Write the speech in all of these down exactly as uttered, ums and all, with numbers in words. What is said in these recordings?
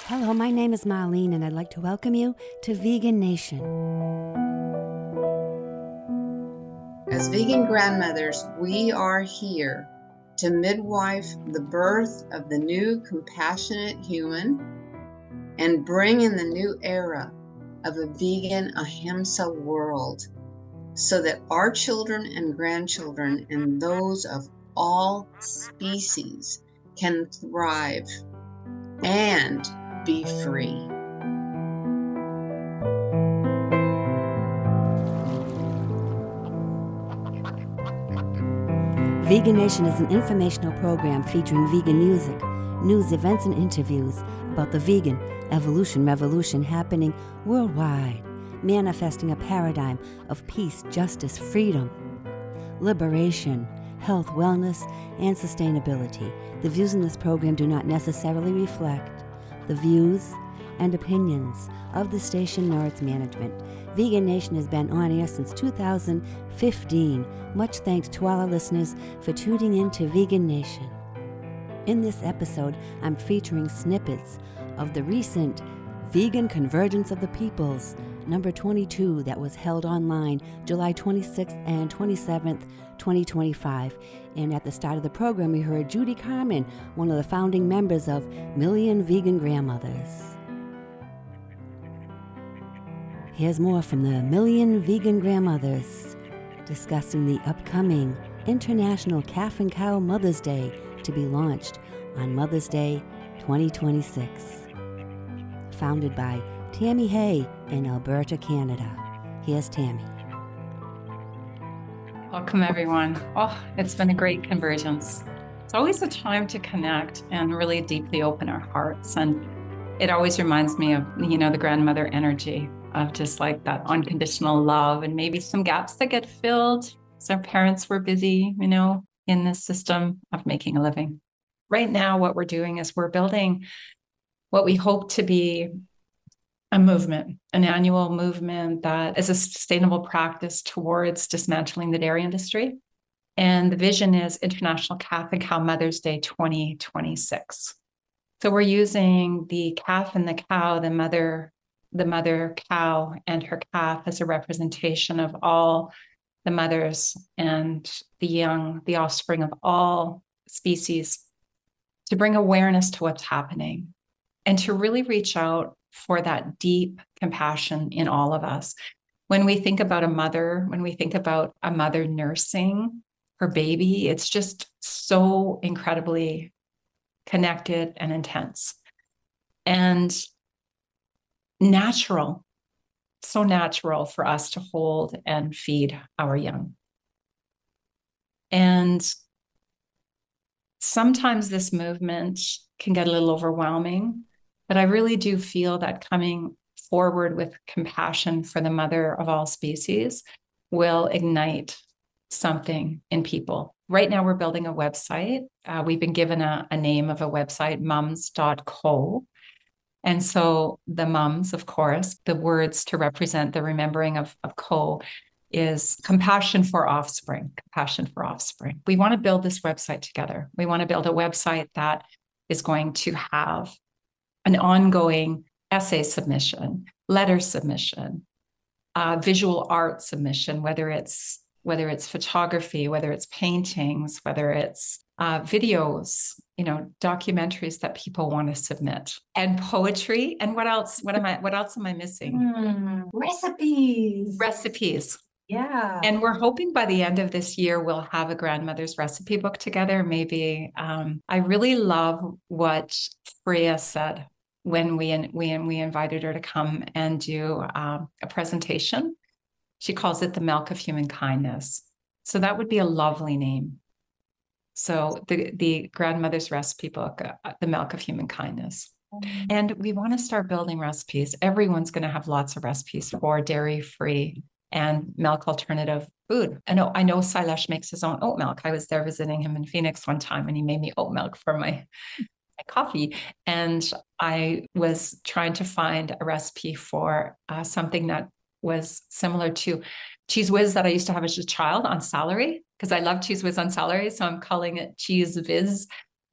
Hello, my name is Marlene, and I'd like to welcome you to Vegan Nation. As vegan grandmothers, we are here to midwife the birth of the new compassionate human and bring in the new era of a vegan ahimsa world so that our children and grandchildren and those of all species can thrive and be free. Vegan Nation is an informational program featuring vegan music, news, events, and interviews about the vegan evolution revolution happening worldwide, manifesting a paradigm of peace, justice, freedom, liberation, health, wellness, and sustainability. The views in this program do not necessarily reflect the views and opinions of the station nor its management. Vegan Nation has been on air since two thousand fifteen. Much thanks to all our listeners for tuning in to Vegan Nation. In this episode, I'm featuring snippets of the recent Vegan Convergence of the Peoples, number twenty-two, that was held online July twenty-sixth and twenty-seventh, twenty twenty-five. And at the start of the program, we heard Judy Carmen, one of the founding members of Million Vegan Grandmothers. Here's more from the Million Vegan Grandmothers discussing the upcoming International Calf and Cow Mother's Day to be launched on Mother's Day twenty twenty-six. Founded by Tammy Hay in Alberta, Canada. Here's Tammy. Welcome, everyone. Oh, it's been a great convergence. It's always a time to connect and really deeply open our hearts. And it always reminds me of, you know, the grandmother energy of just like that unconditional love and maybe some gaps that get filled. So our parents were busy, you know, in this system of making a living. Right now, what we're doing is we're building what we hope to be a movement, an annual movement that is a sustainable practice towards dismantling the dairy industry. And the vision is International Calf and Cow Mother's Day twenty twenty-six. So we're using the calf and the cow, the mother, the mother cow and her calf as a representation of all the mothers and the young, the offspring of all species, to bring awareness to what's happening and to really reach out for that deep compassion in all of us. When we think about a mother, when we think about a mother nursing her baby, it's just so incredibly connected and intense and natural, so natural for us to hold and feed our young. And sometimes this movement can get a little overwhelming, but I really do feel that coming forward with compassion for the mother of all species will ignite something in people. Right now, we're building a website. Uh, we've been given a, a name of a website, mums dot co. And so the mums, of course, the words to represent the remembering of, of co is compassion for offspring, compassion for offspring. We want to build this website together. We want to build a website that is going to have an ongoing essay submission, letter submission, uh, visual art submission, whether it's whether it's photography, whether it's paintings, whether it's uh, videos, you know, documentaries that people want to submit, and poetry. And what else? What am I? What else am I missing? Mm, recipes. Recipes. Yeah. And we're hoping by the end of this year, we'll have a grandmother's recipe book together. Maybe um, I really love what Freya said when we we we invited her to come and do um, a presentation. She calls it the Milk of Human Kindness. So that would be a lovely name. So the, the grandmother's recipe book, uh, the Milk of Human Kindness. Mm-hmm. And we want to start building recipes. Everyone's going to have lots of recipes for dairy-free and milk alternative food. I know, I know Silesh makes his own oat milk. I was there visiting him in Phoenix one time and he made me oat milk for my, my coffee. And I was trying to find a recipe for uh, something that was similar to Cheese Whiz that I used to have as a child on celery, because I love Cheese Whiz on celery. So I'm calling it Cheese Whiz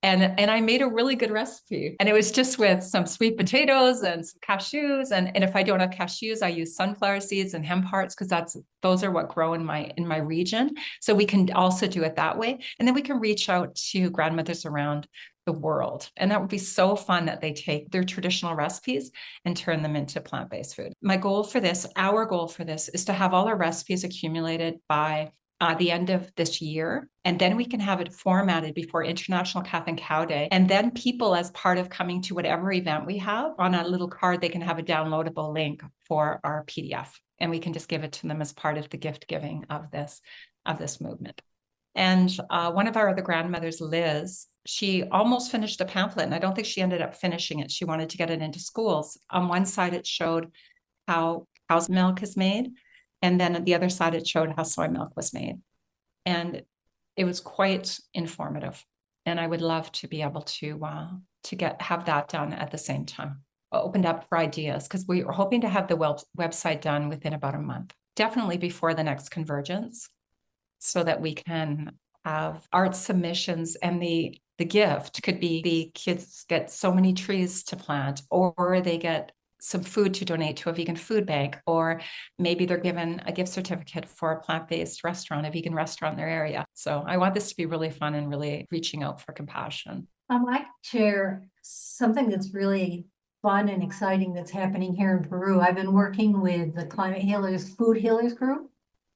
And, and I made a really good recipe. And it was just with some sweet potatoes and some cashews. And, and if I don't have cashews, I use sunflower seeds and hemp hearts, because that's those are what grow in my in my region. So we can also do it that way. And then we can reach out to grandmothers around the world. And that would be so fun that they take their traditional recipes and turn them into plant-based food. My goal for this, our goal for this, is to have all our recipes accumulated by Uh, the end of this year. And then we can have it formatted before International Calf and Cow Day. And then people, as part of coming to whatever event we have, on a little card, they can have a downloadable link for our P D F. And we can just give it to them as part of the gift giving of this, of this movement. And uh, one of our other grandmothers, Liz, she almost finished the pamphlet. And I don't think she ended up finishing it. She wanted to get it into schools. On one side, it showed how cow's milk is made. And then at the other side, it showed how soy milk was made. And it was quite informative. And I would love to be able to uh, to get have that done at the same time. Opened up for ideas, because we were hoping to have the web, website done within about a month, definitely before the next convergence, so that we can have art submissions. And the the gift could be the kids get so many trees to plant, or they get some food to donate to a vegan food bank, or maybe they're given a gift certificate for a plant-based restaurant, a vegan restaurant in their area. So I want this to be really fun and really reaching out for compassion. Um, I can share something that's really fun and exciting that's happening here in Peru. I've been working with the Climate Healers Food Healers group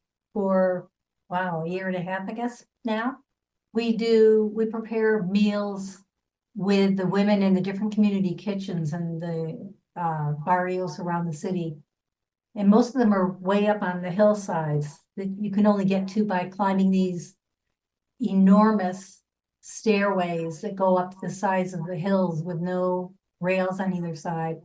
for, wow, a year and a half, I guess now. We do, we prepare meals with the women in the different community kitchens and the uh, barrios around the city. And most of them are way up on the hillsides that you can only get to by climbing these enormous stairways that go up the sides of the hills with no rails on either side.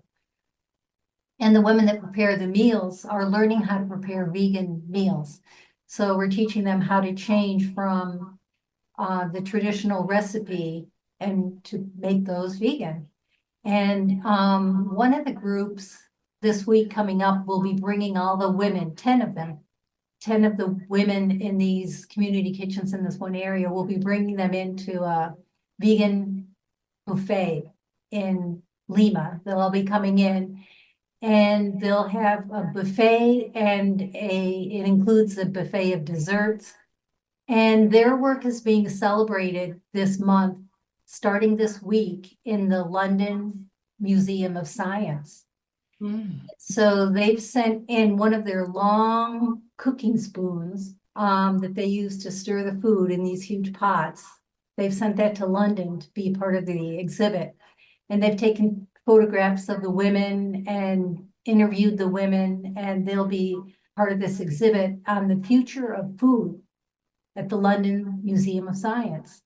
And the women that prepare the meals are learning how to prepare vegan meals. So we're teaching them how to change from uh, the traditional recipe and to make those vegan. And um, one of the groups this week coming up will be bringing all the women, ten of them, ten of the women in these community kitchens in this one area, will be bringing them into a vegan buffet in Lima. They'll all be coming in, and they'll have a buffet, and a it includes a buffet of desserts. And their work is being celebrated this month, starting this week, in the London Museum of Science. Mm. So they've sent in one of their long cooking spoons um, that they use to stir the food in these huge pots. They've sent that to London to be part of the exhibit. And they've taken photographs of the women and interviewed the women, and they'll be part of this exhibit on the future of food at the London Museum of Science.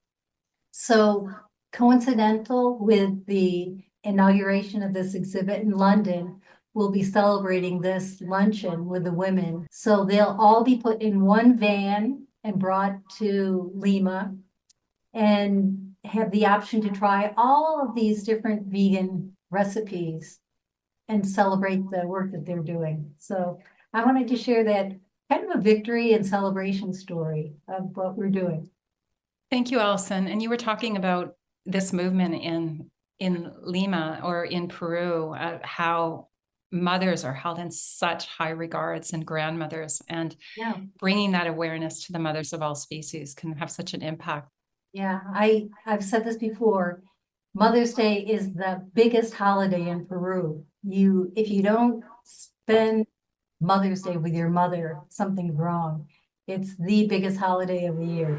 So coincidental with the inauguration of this exhibit in London, we'll be celebrating this luncheon with the women. So they'll all be put in one van and brought to Lima and have the option to try all of these different vegan recipes and celebrate the work that they're doing. So I wanted to share that kind of a victory and celebration story of what we're doing. Thank you, Allison. And you were talking about this movement in in Lima or in Peru, uh, how mothers are held in such high regards, and grandmothers, and yeah. bringing that awareness to the mothers of all species can have such an impact. Yeah, I, I've said this before. Mother's Day is the biggest holiday in Peru. You, if you don't spend Mother's Day with your mother, something's wrong. It's the biggest holiday of the year.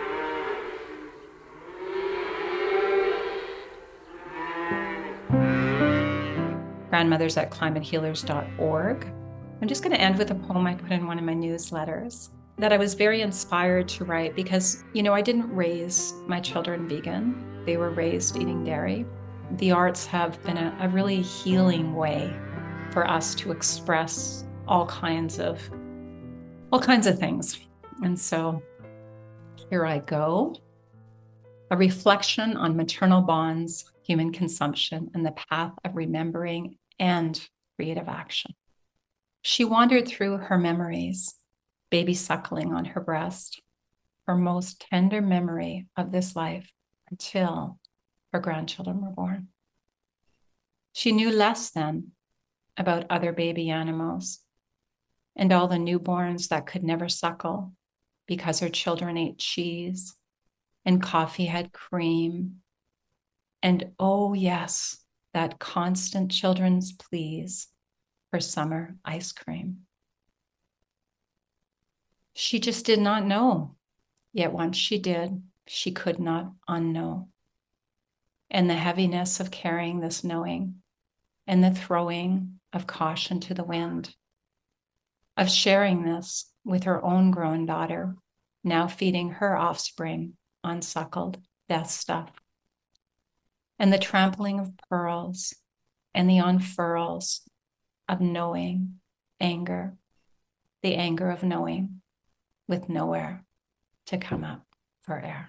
Grandmothers at climate healers dot org. I'm just going to end with a poem I put in one of my newsletters that I was very inspired to write because, you know, I didn't raise my children vegan. They were raised eating dairy. The arts have been a, a really healing way for us to express all kinds of, all kinds of things. And so here I go. A reflection on maternal bonds, human consumption, and the path of remembering and creative action. She wandered through her memories, baby suckling on her breast, her most tender memory of this life, until her grandchildren were born. She knew less then about other baby animals and all the newborns that could never suckle because her children ate cheese and coffee had cream. And oh, yes, that constant children's pleas for summer ice cream. She just did not know. Yet once she did, she could not unknow. And the heaviness of carrying this knowing and the throwing of caution to the wind, of sharing this with her own grown daughter, now feeding her offspring unsuckled death stuff. And the trampling of pearls and the unfurls of knowing anger, the anger of knowing with nowhere to come up for air.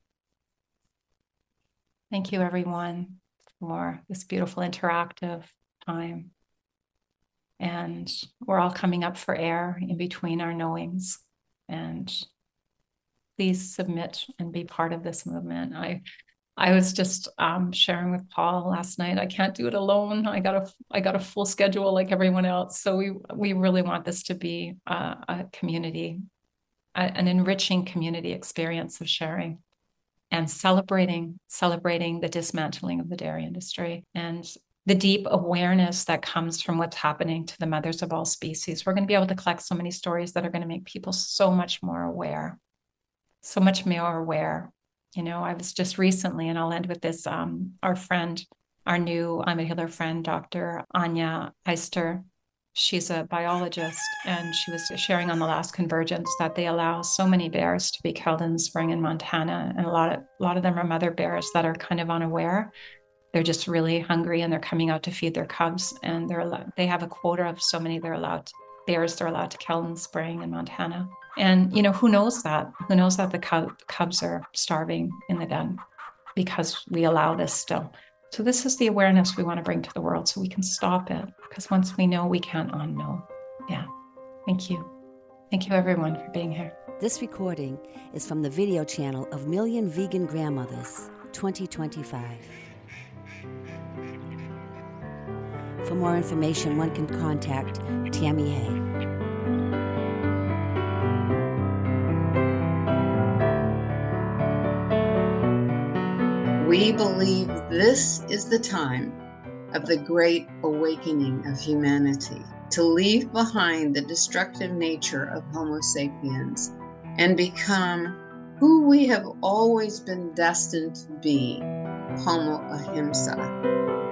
Thank you, everyone, for this beautiful interactive time. And we're all coming up for air in between our knowings. And please submit and be part of this movement. I I was just um, sharing with Paul last night. I can't do it alone. I got a I got a full schedule like everyone else. So we we really want this to be a, a community, a, an enriching community experience of sharing and celebrating celebrating the dismantling of the dairy industry and the deep awareness that comes from what's happening to the mothers of all species. We're going to be able to collect so many stories that are going to make people so much more aware, so much more aware. You know, I was just recently, and I'll end with this, um, our friend, our new I'm a Healer friend, Doctor Anya Eister. She's a biologist, and she was sharing on the last Convergence that they allow so many bears to be killed in the spring in Montana. And a lot of, a lot of them are mother bears that are kind of unaware. They're just really hungry and they're coming out to feed their cubs. And they're allowed, they have a quota of so many they're allowed, bears they're allowed to kill in the spring in Montana. And, you know, who knows that? Who knows that the cub, cubs are starving in the den because we allow this still. So this is the awareness we want to bring to the world so we can stop it. Because once we know, we can't unknow. Yeah. Thank you. Thank you, everyone, for being here. This recording is from the video channel of Million Vegan Grandmothers twenty twenty-five. For more information, one can contact Tammy Hay. We believe this is the time of the great awakening of humanity, to leave behind the destructive nature of Homo sapiens and become who we have always been destined to be, Homo Ahimsa.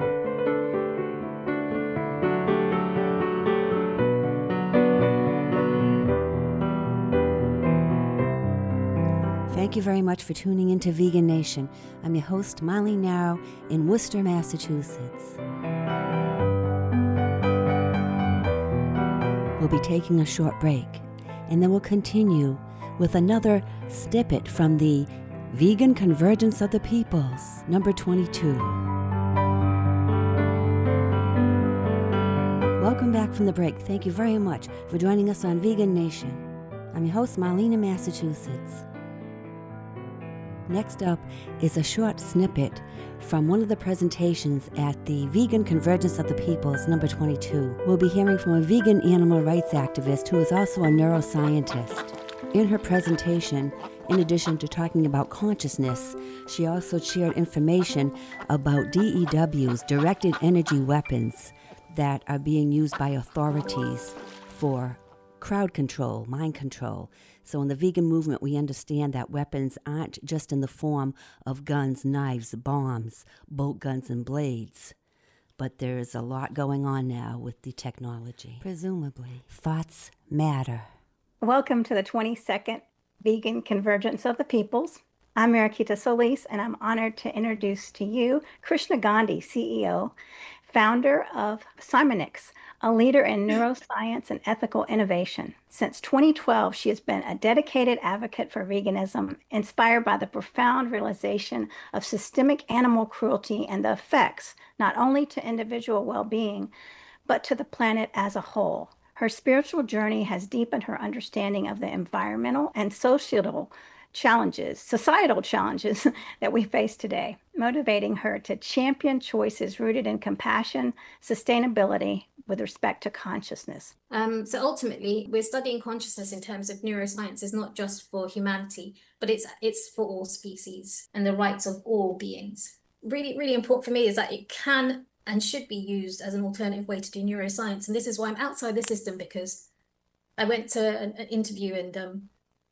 Thank you very much for tuning into Vegan Nation. I'm your host, Marlene Narrow, in Worcester, Massachusetts. We'll be taking a short break, and then we'll continue with another snippet from the Vegan Convergence of the Peoples, number twenty-two. Welcome back from the break. Thank you very much for joining us on Vegan Nation. I'm your host, Marlene in Massachusetts. Next up is a short snippet from one of the presentations at the Vegan Convergence of the Peoples, number twenty-two. We'll be hearing from a vegan animal rights activist who is also a neuroscientist. In her presentation, in addition to talking about consciousness, she also shared information about D E Ws, directed energy weapons, that are being used by authorities for crowd control, mind control. So in the vegan movement, we understand that weapons aren't just in the form of guns, knives, bombs, bolt guns, and blades. But there's a lot going on now with the technology. Presumably, thoughts matter. Welcome to the twenty-second Vegan Convergence of the Peoples. I'm Mariquita Solis, and I'm honored to introduce to you Krishna Gandhi, C E O, founder of Simonix, a leader in neuroscience and ethical innovation. Since twenty twelve, she has been a dedicated advocate for veganism, inspired by the profound realization of systemic animal cruelty and the effects, not only to individual well-being, but to the planet as a whole. Her spiritual journey has deepened her understanding of the environmental and societal challenges, societal challenges that we face today, motivating her to champion choices rooted in compassion, sustainability, with respect to consciousness. Um, so ultimately, we're studying consciousness in terms of neuroscience is not just for humanity, but it's it's for all species and the rights of all beings. Really, really important for me is that it can and should be used as an alternative way to do neuroscience. And this is why I'm outside the system, because I went to an, an interview and um,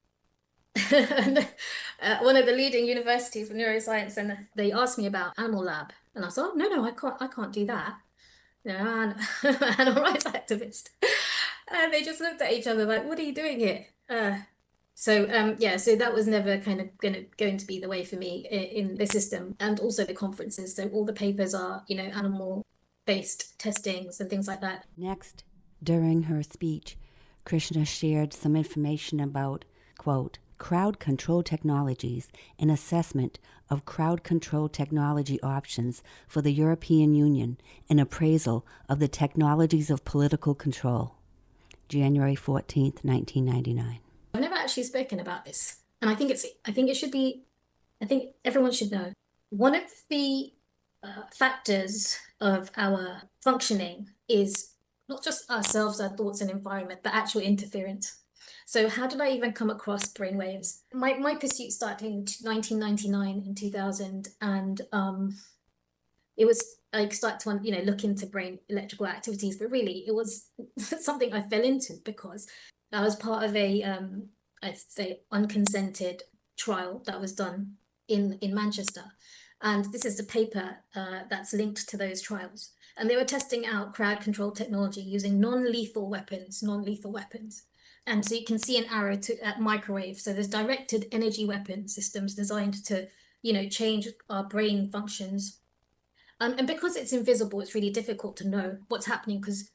and, uh, one of the leading universities for neuroscience, and they asked me about Animal Lab, and I said, "Oh, no, no, I can't, I can't do that. You know, I'm an animal rights activist." And they just looked at each other like, "What are you doing here?" Uh, so um, yeah, so that was never kind of going to going to be the way for me in, in the system, and also the conferences. So all the papers are, you know, animal-based testings and things like that. Next, during her speech, Krishna shared some information about, quote, crowd control technologies, an assessment of crowd control technology options for the European Union, an appraisal of the technologies of political control. January fourteenth, nineteen ninety-nine. I've never actually spoken about this, and I think it's I think it should be I think everyone should know. One of the uh, factors of our functioning is not just ourselves, our thoughts and environment, but actual interference. So how did I even come across brainwaves? My my pursuit started in nineteen ninety-nine and two thousand, and um, it was I started to you know look into brain electrical activities, but really it was something I fell into because I was part of a um, I'd say unconsented trial that was done in in Manchester, and this is the paper uh, that's linked to those trials. And they were testing out crowd control technology using non-lethal weapons, non-lethal weapons. And so you can see an arrow to at microwave. So there's directed energy weapon systems designed to, you know, change our brain functions. Um, and because it's invisible, it's really difficult to know what's happening, because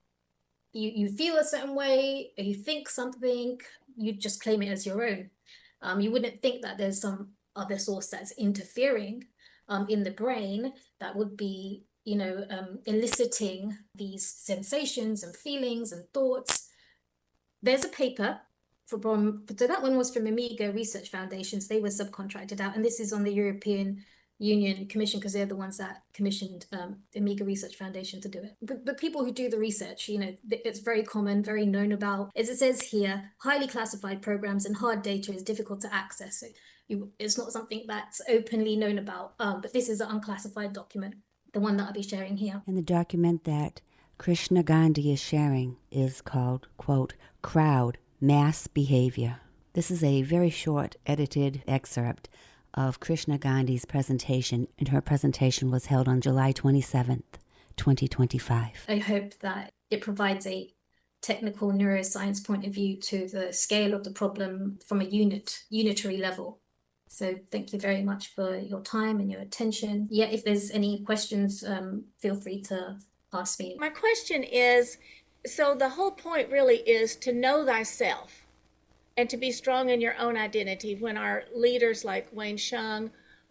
you, you feel a certain way, or you think something, you just claim it as your own. Um, you wouldn't think that there's some other source that's interfering um, in the brain that would be, you know, um, eliciting these sensations and feelings and thoughts. There's a paper from, so that one was from Amiga Research Foundations. They were subcontracted out, and this is on the European Union Commission, because they're the ones that commissioned um, the Amiga Research Foundation to do it. But, but people who do the research, you know, it's very common, very known about. As it says here, highly classified programs and hard data is difficult to access. So you, it's not something that's openly known about, um, but this is an unclassified document, the one that I'll be sharing here. And the document that Krishna Gandhi is sharing is called, quote, Crowd Mass Behavior. This is a very short edited excerpt of Krishna Gandhi's presentation, and her presentation was held on July twenty-seventh, twenty twenty-five. I hope that it provides a technical neuroscience point of view to the scale of the problem from a unit, unitary level. So thank you very much for your time and your attention. Yeah, if there's any questions, um, feel free to ask me. My question is, so the whole point really is to know thyself and to be strong in your own identity. When our leaders like Wayne Shung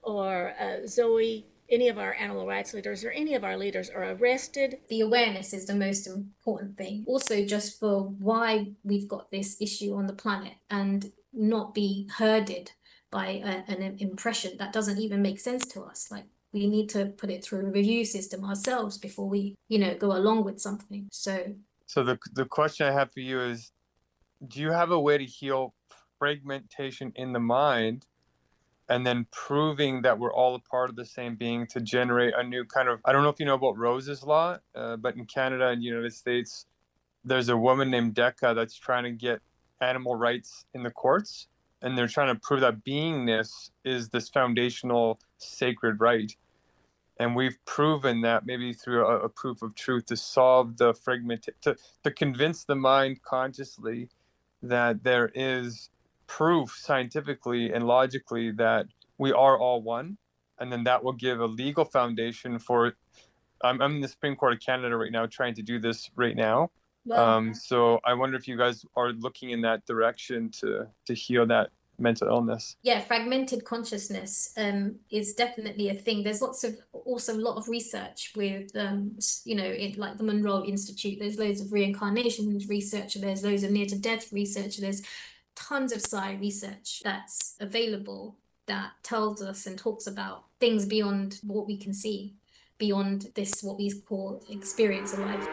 or uh, Zoe, any of our animal rights leaders or any of our leaders are arrested. The awareness is the most important thing. Also, just for why we've got this issue on the planet, and not be herded by a, an impression that doesn't even make sense to us. Like, we need to put it through a review system ourselves before we, you know, go along with something. So, so the the question I have for you is, do you have a way to heal fragmentation in the mind, and then proving that we're all a part of the same being to generate a new kind of, I don't know if you know about Rose's Law, uh, but in Canada and United States, there's a woman named Decca that's trying to get animal rights in the courts, and they're trying to prove that beingness is this foundational sacred right. And we've proven that maybe through a, a proof of truth to solve the fragment, to, to convince the mind consciously that there is proof scientifically and logically that we are all one. And then that will give a legal foundation for, I'm, I'm in the Supreme Court of Canada right now trying to do this right now. Wow. Um, so I wonder if you guys are looking in that direction to, to heal that mental illness. Yeah, fragmented consciousness um, is definitely a thing. There's lots of, also a lot of research with, um, you know, it, like the Monroe Institute, there's loads of reincarnation research, there's loads of near-to-death research, there's tons of sci research that's available that tells us and talks about things beyond what we can see, beyond this, what we call experience of life.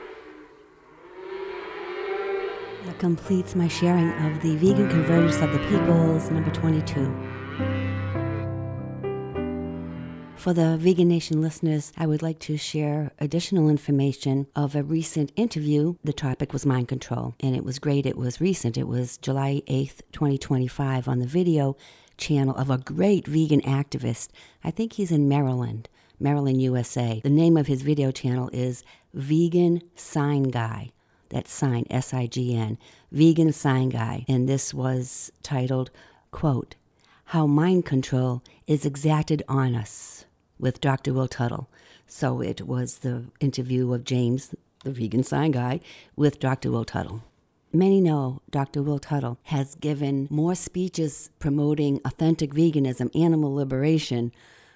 That completes my sharing of the Vegan Convergence of the Peoples, number twenty-two. For the Vegan Nation listeners, I would like to share additional information of a recent interview. The topic was mind control, and it was great. It was recent. It was July eighth, twenty twenty-five, on the video channel of a great vegan activist. I think he's in Maryland, Maryland, U S A. The name of his video channel is Vegan Sign Guy. That's sign, S I G N, Vegan Sign Guy. And this was titled, quote, How Mind Control is Exacted on Us, with Doctor Will Tuttle. So it was the interview of James, the Vegan Sign Guy, with Doctor Will Tuttle. Many know Doctor Will Tuttle has given more speeches promoting authentic veganism, animal liberation,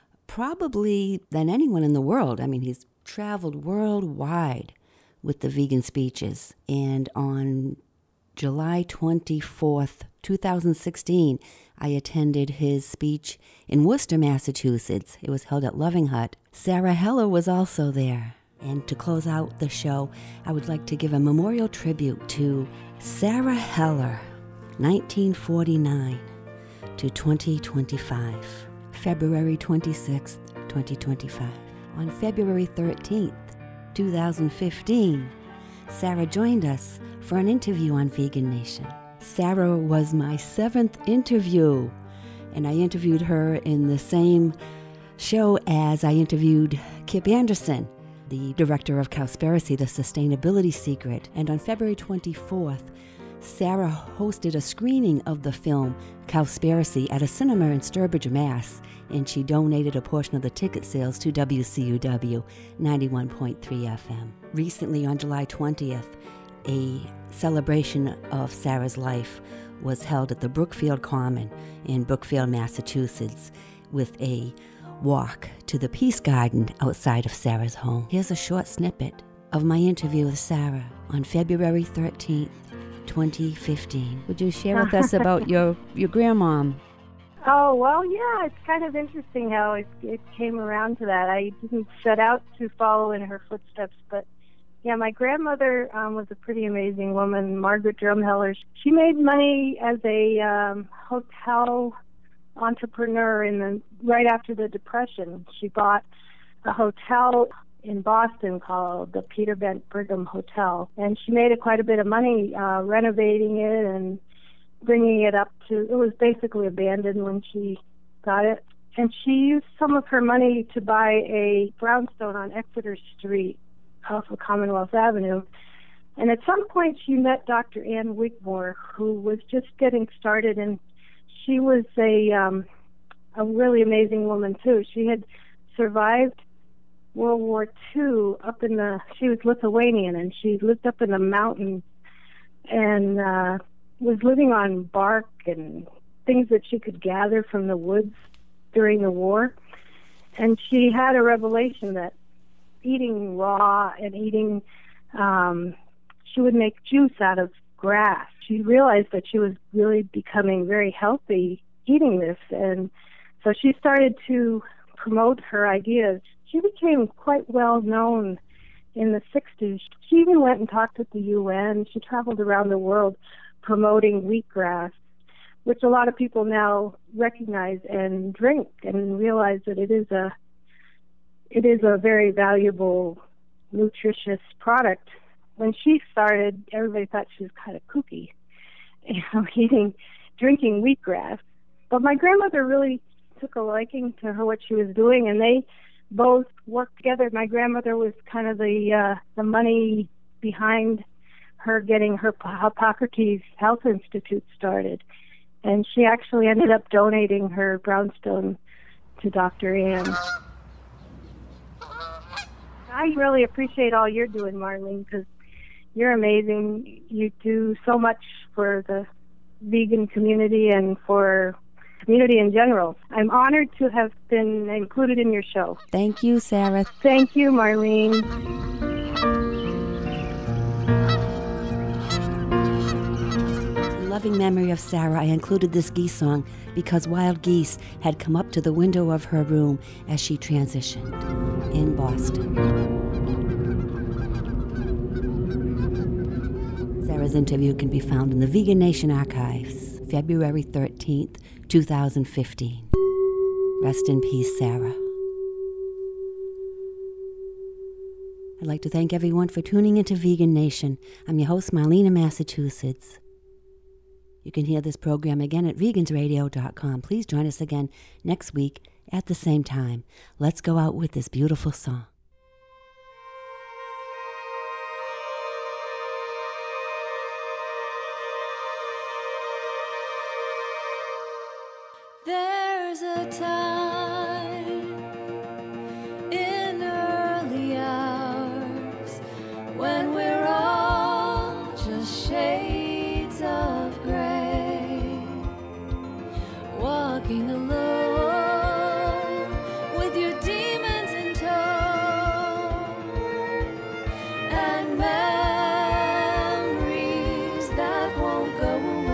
probably than anyone in the world. I mean, he's traveled worldwide with the vegan speeches. And on July twenty-fourth, twenty sixteen, I attended his speech in Worcester, Massachusetts. It was held at Loving Hut. Sarah Heller was also there. And to close out the show, I would like to give a memorial tribute to Sarah Heller, nineteen forty-nine to twenty twenty-five, February twenty-sixth, twenty twenty-five. On February thirteenth, twenty fifteen, Sarah joined us for an interview on Vegan Nation. Sarah was my seventh interview, and I interviewed her in the same show as I interviewed Kip Anderson, the director of Cowspiracy, The Sustainability Secret. And on February twenty-fourth, Sarah hosted a screening of the film Cowspiracy at a cinema in Sturbridge, Mass., and she donated a portion of the ticket sales to W C U W ninety-one point three F M. Recently, on July twentieth, a celebration of Sarah's life was held at the Brookfield Common in Brookfield, Massachusetts, with a walk to the Peace Garden outside of Sarah's home. Here's a short snippet of my interview with Sarah on February thirteenth, twenty fifteen. Would you share with us about your, your grandmom? Oh, well, yeah, it's kind of interesting how it, it came around to that. I didn't set out to follow in her footsteps, but yeah, my grandmother um, was a pretty amazing woman, Margaret Drumheller. She made money as a um, hotel entrepreneur in the right after the Depression. She bought a hotel in Boston called the Peter Bent Brigham Hotel, and she made it quite a bit of money uh, renovating it and bringing it up to, it was basically abandoned when she got it. And she used some of her money to buy a brownstone on Exeter Street off of Commonwealth Avenue. And at some point she met Doctor Ann Wigmore, who was just getting started, and she was a um, a really amazing woman too. She had survived World War Two up in the, she was Lithuanian, and she lived up in the mountains and uh, was living on bark and things that she could gather from the woods during the war. And she had a revelation that eating raw and eating, um, she would make juice out of grass. She realized that she was really becoming very healthy eating this, and so she started to promote her ideas. She became quite well known in the sixties. She even went and talked at the U N. She traveled around the world promoting wheatgrass, which a lot of people now recognize and drink and realize that it is a it is a very valuable, nutritious product. When she started, everybody thought she was kind of kooky, you know, eating, drinking wheatgrass. But my grandmother really took a liking to her, what she was doing, and they both worked together. My grandmother was kind of the uh, the money behind her getting her Hippocrates Health Institute started, and she actually ended up donating her brownstone to Doctor Ann. I really appreciate all you're doing, Marlene, because you're amazing. You do so much for the vegan community and for community in general. I'm honored to have been included in your show. Thank you, Sarah. Thank you, Marlene. loving memory of Sarah, I included this geese song because wild geese had come up to the window of her room as she transitioned in Boston. Sarah's interview can be found in the Vegan Nation archives, February thirteenth, two thousand fifteen. Rest in peace, Sarah. I'd like to thank everyone for tuning into Vegan Nation. I'm your host, Marlena, Massachusetts. You can hear this program again at vegans radio dot com. Please join us again next week at the same time. Let's go out with this beautiful song. There's a time in early hours when we're all just shades of gray, walking alone with your demons in tow, and memories that won't go away.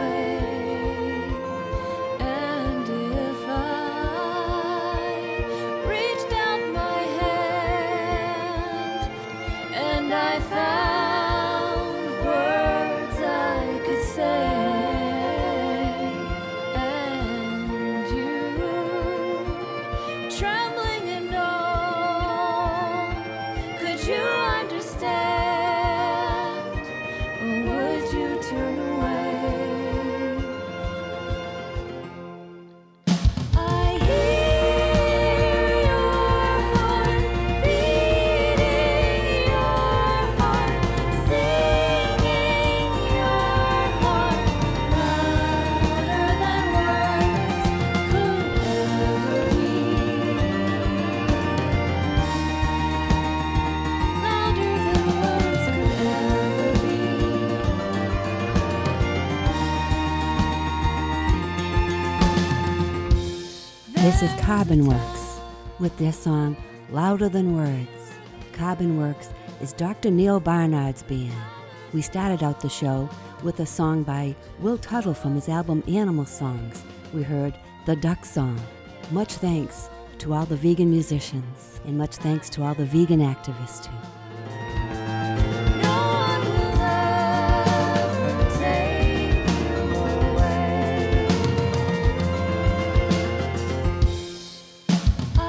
And if I reached out my hand and I found words I could say, and you, trembling and all, could you understand, or would you turn away? I hear your heart beating, your heart singing, your heart louder than words could ever be, louder than words could ever be. This is Carbon Works with their song Louder Than Words. Carbon Works is Doctor Neil Barnard's band. We started out the show with a song by Will Tuttle from his album Animal Songs. We heard The Duck Song. Much thanks to all the vegan musicians, and much thanks to all the vegan activists too. No one will ever take you away. I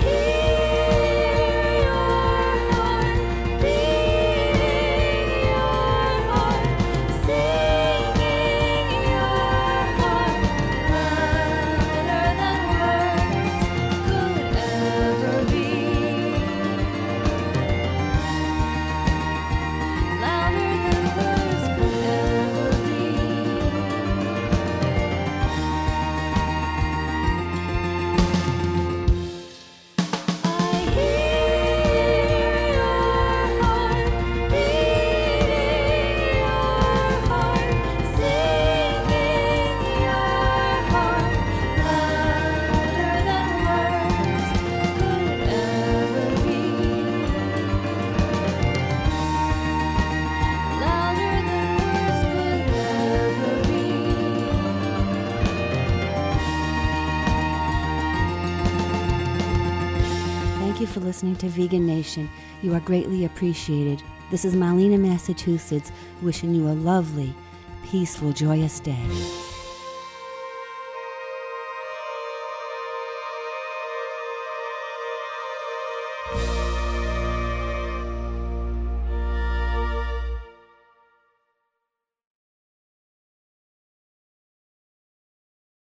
hear your heart beating, your heart singing, your heart louder than words could ever be, louder than words could ever be. I hear your heart beating, your heart singing, your heart louder than words could ever be, louder than words could ever be. Thank you for listening to Vegan Nation. You are greatly appreciated. This is Marlena, Massachusetts, wishing you a lovely, peaceful, joyous day.